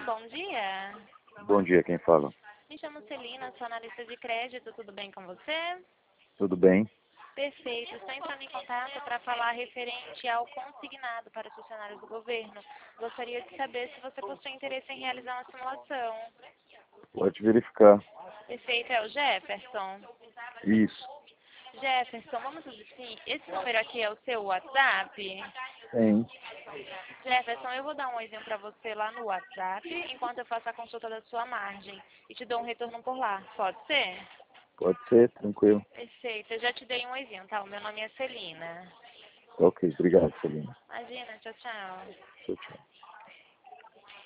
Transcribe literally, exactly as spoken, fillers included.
bom dia. Bom dia, quem fala? Me chamo Celina, sou analista de crédito, tudo bem com você? Tudo bem? Perfeito, estou entrando em contato para falar referente ao consignado para os funcionários do governo. Gostaria de saber se você possui interesse em realizar uma simulação. Pode verificar. Perfeito, é o Jefferson. Isso. Jefferson, vamos dizer assim, esse número aqui é o seu WhatsApp? Tem. Jefferson, eu vou dar um oizinho para você lá no WhatsApp, enquanto eu faço a consulta da sua margem. E te dou um retorno por lá, pode ser? Pode ser, tranquilo. Perfeito, eu já te dei um oizinho, tá? O meu nome é Celina. Ok, obrigado, Celina. Imagina, tchau, tchau. Tchau, tchau.